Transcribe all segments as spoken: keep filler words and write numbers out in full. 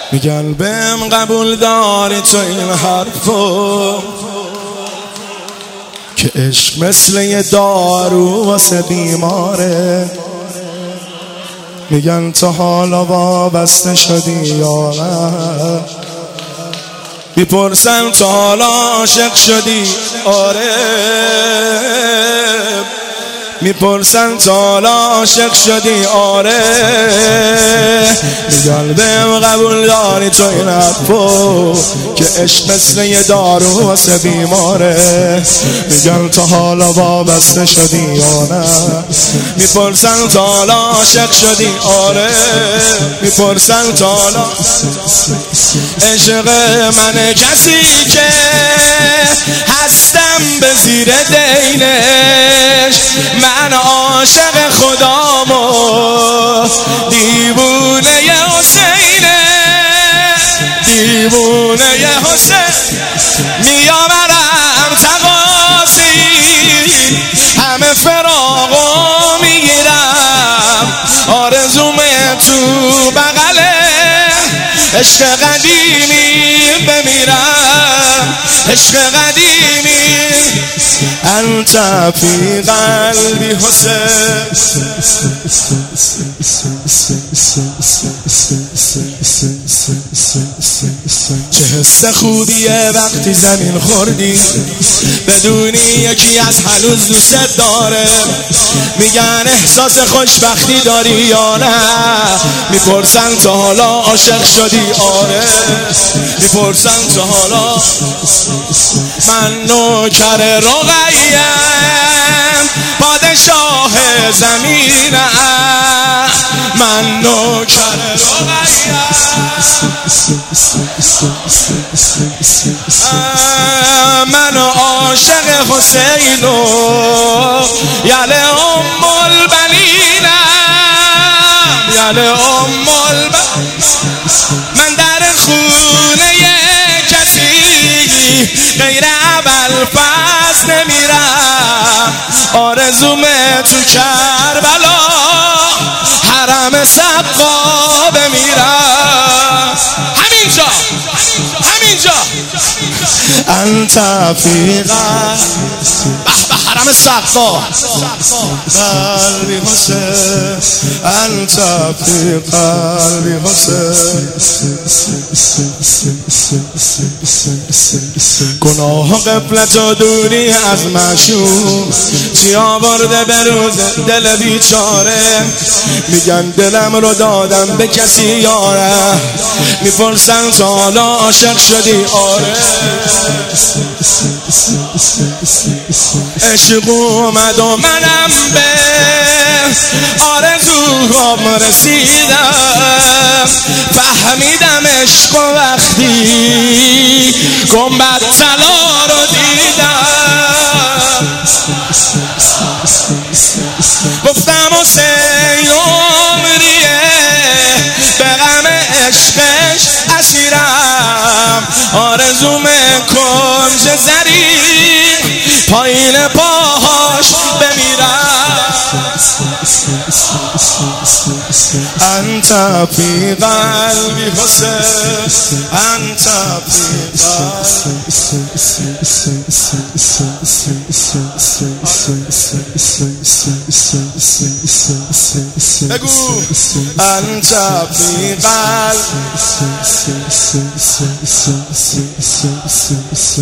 میگن بهم قبول داری تو این حرفو که عشق مثل یه دارو واسه بیماره. میگن تو حالا وابسته شدی یا نه، میپرسن تو حالا عاشق شدی؟ آره. میپرسن تو حالا عاشق شدی؟ آره. میگن بهم قبول داری تو این حرفو که عشق مثل یه دارو واسه بیماره. میگن تو حالا وابسته شدی یا نه، میپرسن تو حالا عاشق شدی؟ آره. میپرسن تو حالا عشق من کسی که هستم به زیر دینش، من عاشق خدامو دیوونه حسینه، دیوونه حسین. میآورم تقاضی همه فراقو میگیرم، آرزوم تو بغله عشق قدیمی بمیرم، عشق قدیمی. انت فی قلبی حسین، چه حس خوبیه وقتی زمین خوردی بدونی یکی از هنوز دوست داره. میگن احساس خوشبختی داری یا نه، میپرسن تو حالا عاشق شدی؟ آره. میپرسن تو حالا من نوکر رقیم، پادشاه زمینم، من نوکر رقیم، من عاشق حسینو یله ام البنینم، یله ام البنینم. من در خونه کسی غیر ابوالفضل نمیرم، آرزوم تو کربلا حرم سقا بمیرم. همینجا همینجا انت فی قلبی حرم سقا قلبی حسین، انت فی قلبی حسین. گناه و غفلت و دوری از معشوق چی آورده به روز دل بیچاره. میگن دلم رو دادم به کسی یاره، میپرسن تو حالا عاشق شدی؟ آره. عشق اومد و منم به آرزوام رسیدم، فهمیدم عشق و وقتی گنبد طلا رو دیدم. گفتم حسین عمریه به غم عشقش اسیرم، آرزوم کنج زرین پایین پاهاش بمیرم. انت فی قلبی حسین، انت فی قلبی. بگو انت فی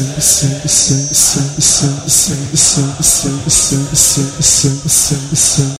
قلبی.